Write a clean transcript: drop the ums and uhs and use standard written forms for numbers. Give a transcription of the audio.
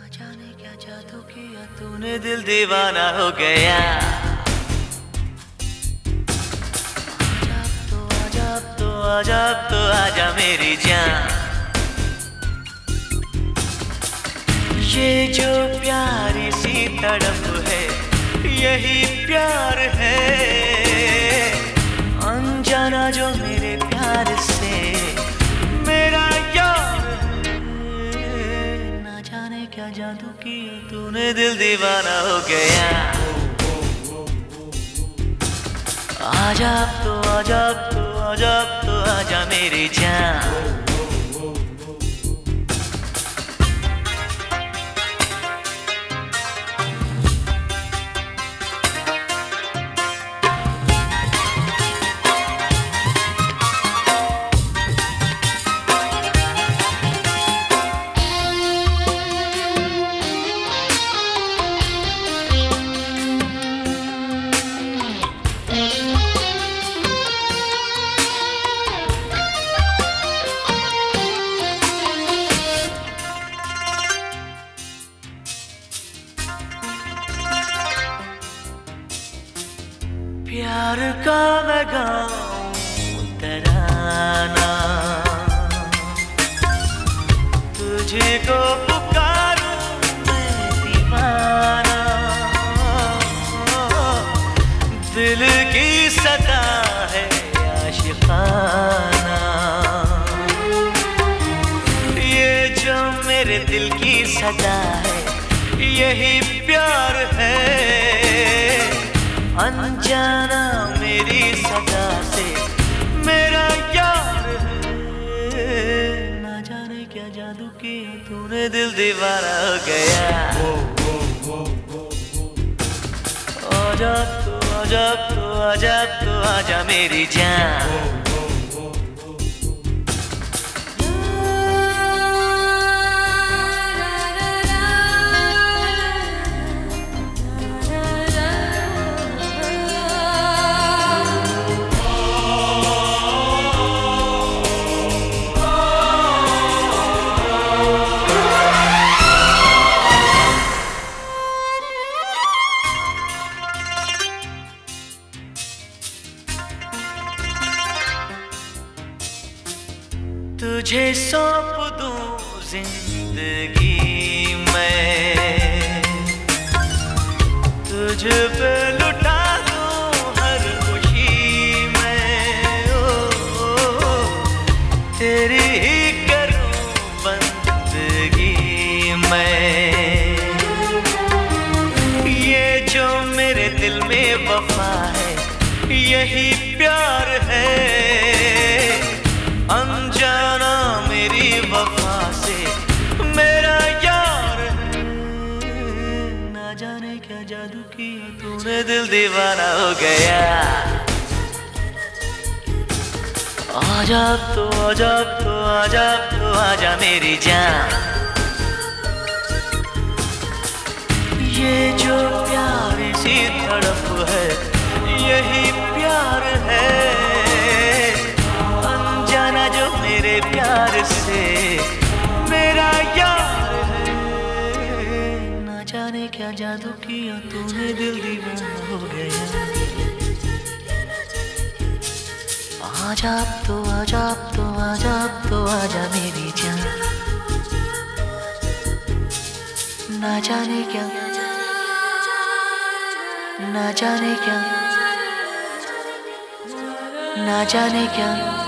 जाने क्या जादू किया तूने दिल दीवाना हो गया। आजा अब तो आजा मेरी जान। ये जो प्यारी सी तड़प है यही प्यार है। अनजाना जो मेरे प्यार से मेरा यार है। ना जाने क्या जादू किया तूने दिल दीवाना हो गया। आजा अब तो आजा अब तो आजा अब तो आजा मेरी जान। प्यार का मैं गाऊं तराना, तुझको पुकारूं मैं दीवाना। दिल की सदा है आशिकाना, ये जो मेरे दिल की सदा है यही प्यार है। अनजाना मेरी सदा से मेरा यार है। ना जाने क्या जादू किया तूने दिल दीवाना हो गया। आजा तो आजा तो आजा तो आजा मेरी जान। तुझे सौंप दूं जिंदगी मैं, तुझ पे लुटा दूं हर खुशी मैं। ओ, तेरी ही करूं बंदगी मैं। ये जो मेरे दिल में वफा है यही प्यार है। अनजाना मेरी वफा से मेरा यार है। ना जाने क्या जादू किया तूने दिल दीवाना हो गया। आजा तो आजा तो आजा तो आजा मेरी जान। ये जो प्यारी सी तड़प है यही प्यार है। जो मेरे प्यार से मेरा यार है। ना जाने क्या जादू किया तूने दिल दीवाना हो गया। आजा अब तो आजा अब तो आजा अब तो आजा मेरी जान। ना जाने क्या ना जाने क्या ना जाने क्या